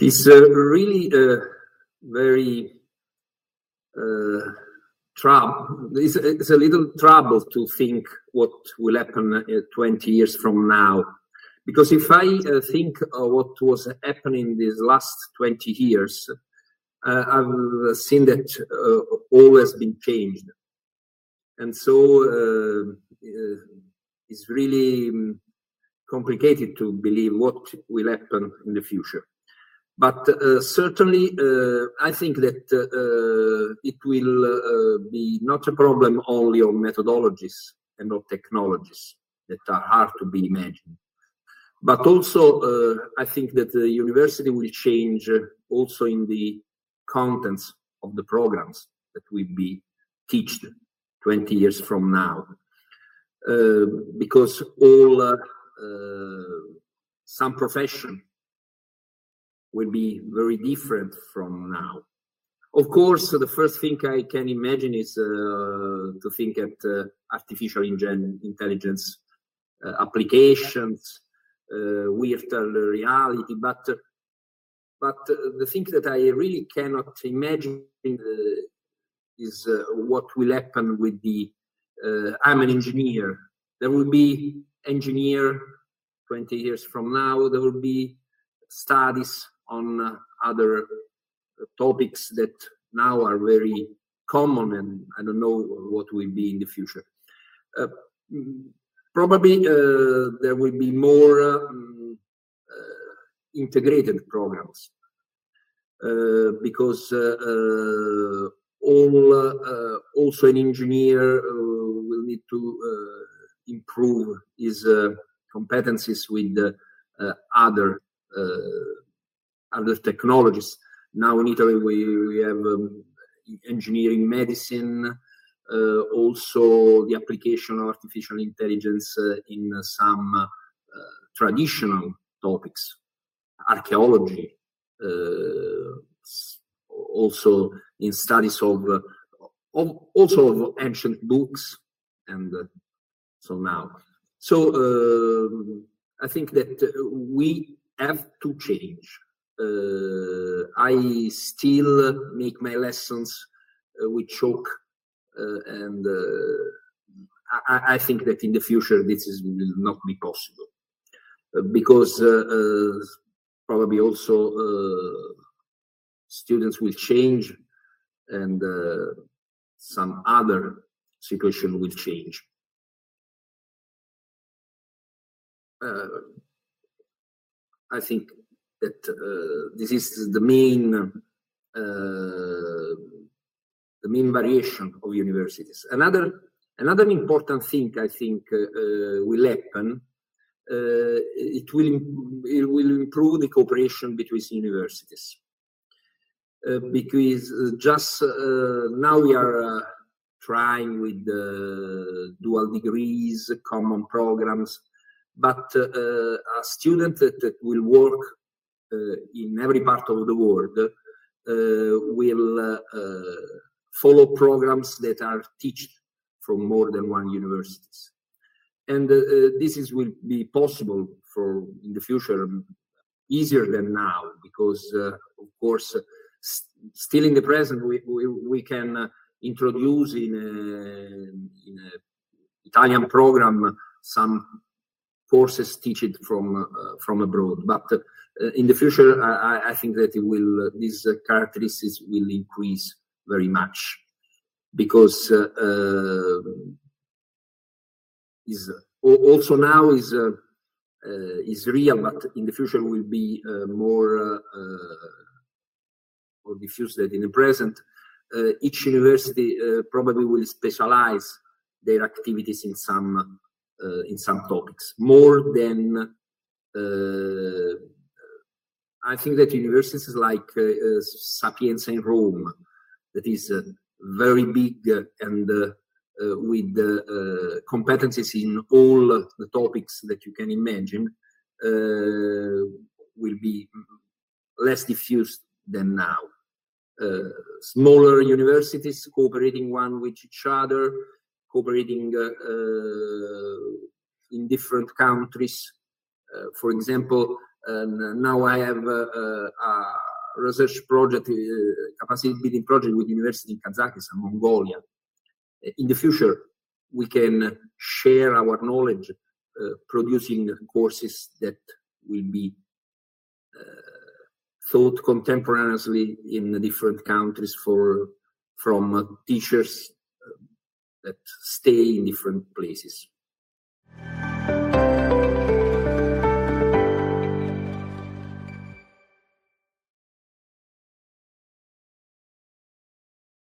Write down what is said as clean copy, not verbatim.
It's really very it's a little trouble to think what will happen 20 years from now. Because if I think of what was happening these last 20 years, I've seen that all has been changed. And so it's really complicated to believe what will happen in the future. But certainly, I think that it will be not a problem only on methodologies and of technologies that are hard to be imagined. But also, I think that the university will change also in the contents of the programs that will be taught 20 years from now. Because some profession will be very different from now. Of course, the first thing I can imagine is to think at artificial intelligence applications, virtual reality, but the thing that I really cannot imagine is what will happen with the. I'm an engineer. There will be engineer 20 years from now. There will be studies on other topics that now are very common, and I don't know what will be in the future. Probably there will be more integrated programs because also an engineer will need to improve his competencies with other technologies. Now in Italy we have engineering medicine, also the application of artificial intelligence in some traditional topics, archaeology, also in studies of ancient books, and so now. So I think that we have to change. I still make my lessons with chalk, and I think that in the future this will not be possible because probably also students will change and some other situation will change. I think that this is the main variation of universities. Another important thing I think will happen. It will improve the cooperation between universities because just now we are trying with dual degrees, common programs, but a student that will work in every part of the world will follow programs that are taught from more than one universities. And this will be possible for in the future easier than now because, of course, still in the present we can introduce in an Italian program some courses taught from abroad, but in the future I think that these characteristics will increase very much because is also now is real, but in the future will be more diffused than in the present. Each university probably will specialize their activities in some topics more than. I think that universities like Sapienza in Rome, that is very big and with competencies in all the topics that you can imagine, will be less diffused than now. Smaller universities cooperating one with each other, cooperating in different countries. For example, And now I have a research project, capacity building project with university in Kazakhstan, Mongolia. In the future, we can share our knowledge, producing courses that will be taught contemporaneously in different countries from teachers that stay in different places.